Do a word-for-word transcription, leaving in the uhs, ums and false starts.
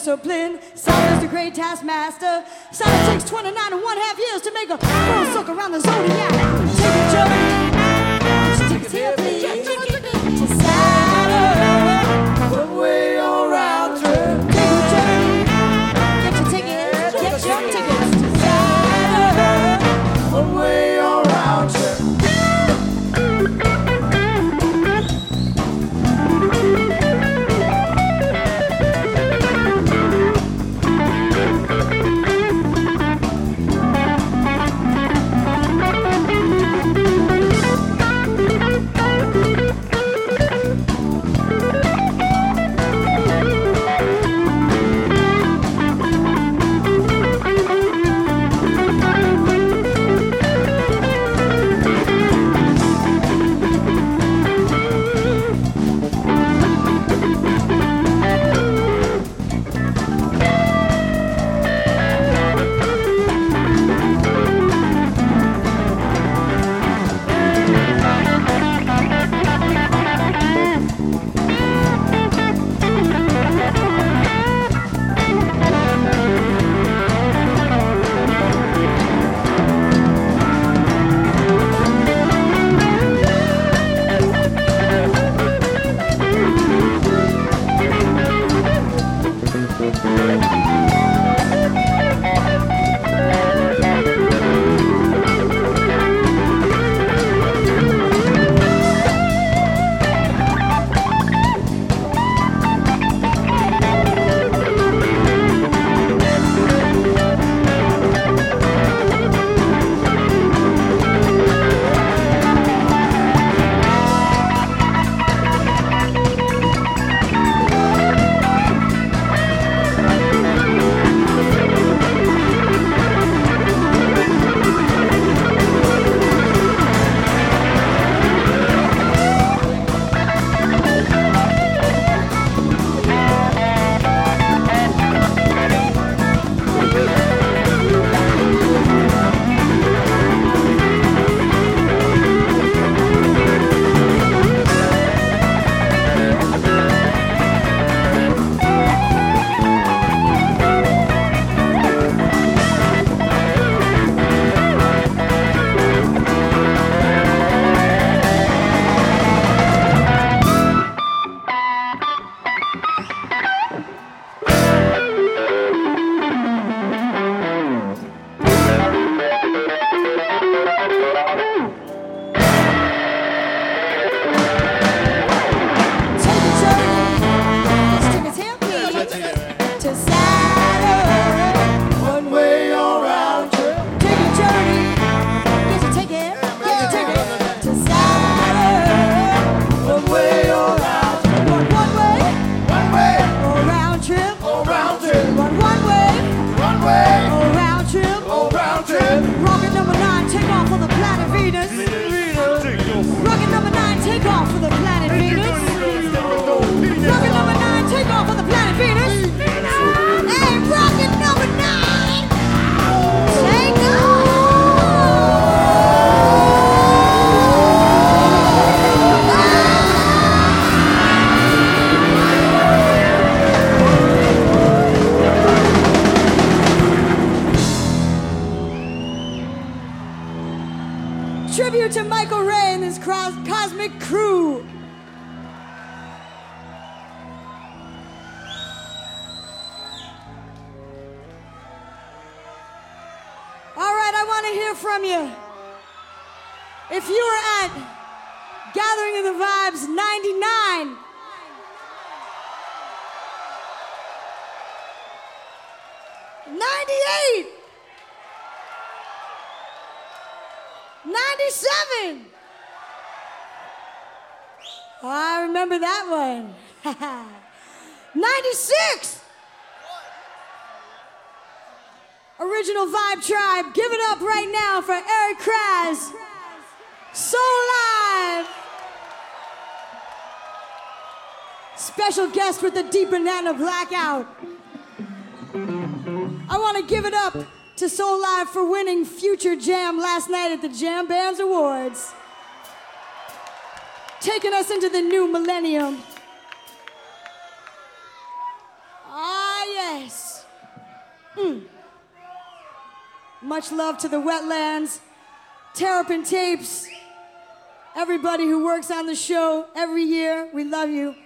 discipline. Sound is the great taskmaster. Sonic takes twenty-nine and one half years to make a full circle around the zodiac. Take a journey. Take a here, please. To Saturn. One way or round trip. Take a journey. Get your tickets. Get your tickets to Saturn. One way or round trip. Tribute to Michael Ray and his Cosmic Crew. All right, I want to hear from you. If you were at Gathering of the Vibes ninety-nine, ninety-eight, ninety-seven. Oh, I remember that one. ninety-six. Original Vibe Tribe. Give it up right now for Eric Kraz. Soul Live. Special guest with the Deep Banana Blackout. I want to give it up to Soul Live for winning Future Jam last night at the Jam Bands Awards. Taking us into the new millennium. Ah, yeah. Much love to the Wetlands, Terrapin Tapes, everybody who works on the show every year. We love you.